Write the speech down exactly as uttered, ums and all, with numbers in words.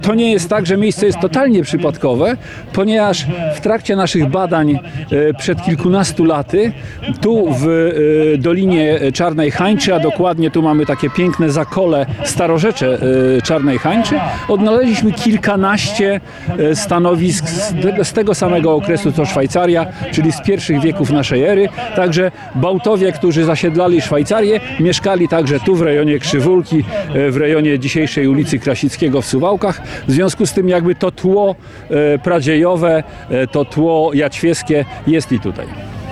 To nie jest tak, że miejsce jest totalnie przypadkowe, ponieważ w trakcie naszych badań przed kilkunastu laty tu w Dolinie Czarnej Hańczy, a dokładnie tu mamy takie piękne zakole, starorzecze Czarnej Hańczy, odnaleźliśmy kilkanaście stanowisk z tego samego okresu co Szwajcaria, czyli z pierwszych wieków naszej ery. Także Bałtowie, którzy zasiedlali Szwajcarię, mieszkali także tu w rejonie Krzywulki, w rejonie dzisiejszej ulicy Krasickiego w Suwałkach. W związku z tym jakby to tło pradziejowe, to tło jaćwieskie jest i tutaj.